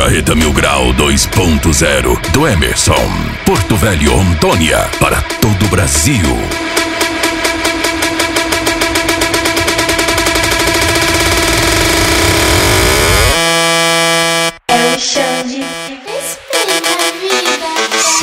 Carreta Mil Grau 2.0 do Emerson. Porto Velho, Rondônia, para todo o Brasil. É o Xande. Respeita a vida.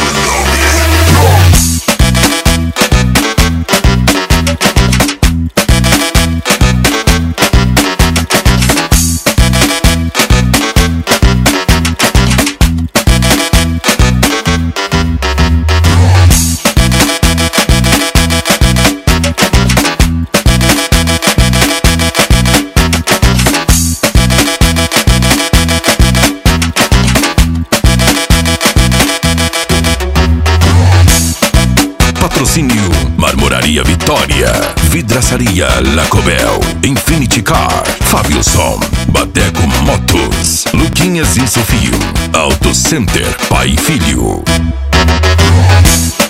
Patrocínio Marmoraria Vitória, Vidraçaria Lacobel, Infinity Car, Fábio Som, Bateco Motos, Luquinhas e Sofio, Auto Center Pai e Filho.